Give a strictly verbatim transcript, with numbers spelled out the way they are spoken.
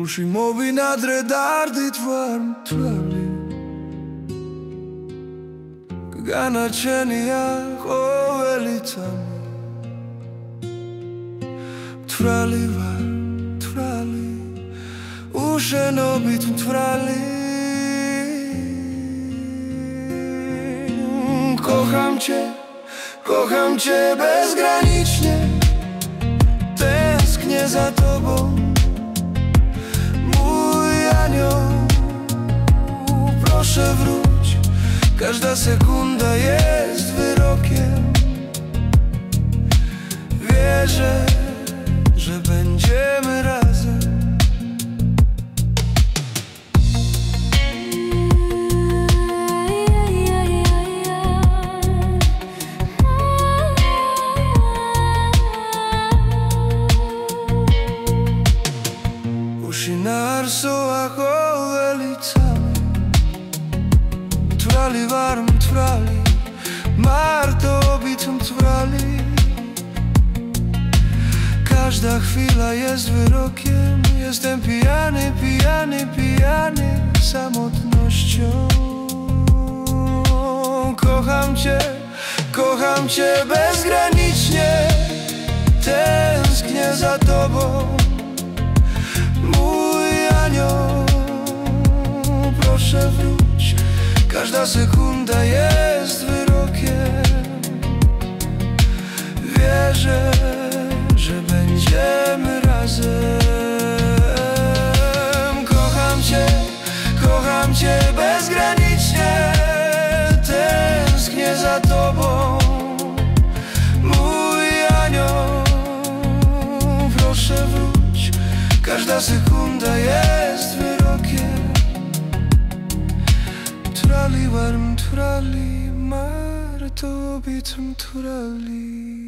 Ushimovi nadre dardit varm trali Gana qenia kovelitam Trali varm trali Ushenobitum trali Kocham cię, kocham cię bezgranicznie Tęsknię za tobą Mój anioł, proszę wróć Każda sekunda jest wyrokiem Wierzę, że będziemy razem Arso ako velicami Trali varm trali Marto obitum trali Każda chwila jest wyrokiem Jestem pijany, pijany, pijany samotnością Kocham cię, kocham cię bezgranicznie Tęsknię za tobą Proszę wróć, każda sekunda jest wyrokiem Wierzę, że będziemy razem Kocham cię, kocham cię bezgranicznie Tęsknię za tobą Mój anioł, proszę wróć Każda sekunda jest wyrokiem Trali varm trali Marto obitum trali